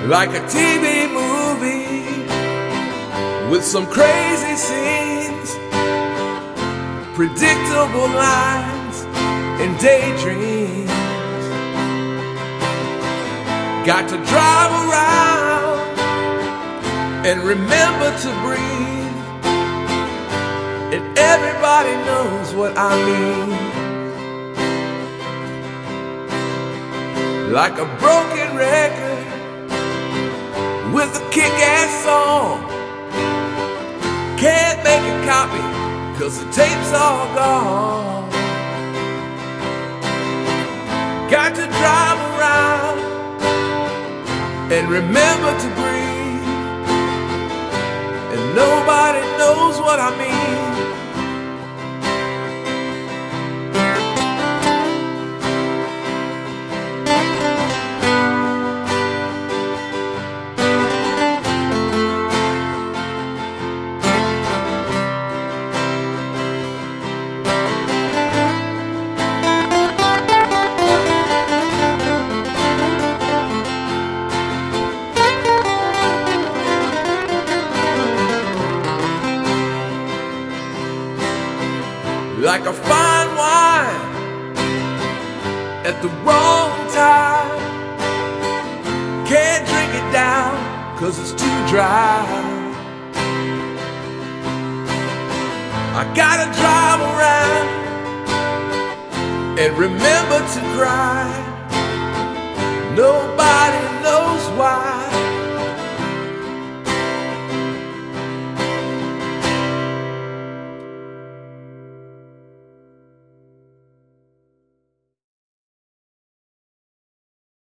like a TV movie with some crazy scenes, predictable lines and daydreams. Got to drive around and remember to breathe, and everybody knows what I mean. Like a broken record with a kick-ass song, can't make a copy 'cause the tape's all gone. Got to drive around and remember to breathe, and nobody knows what I mean. Like a fine wine at the wrong time, can't drink it down 'cause it's too dry. I gotta drive around and remember to cry. Nobody knows why.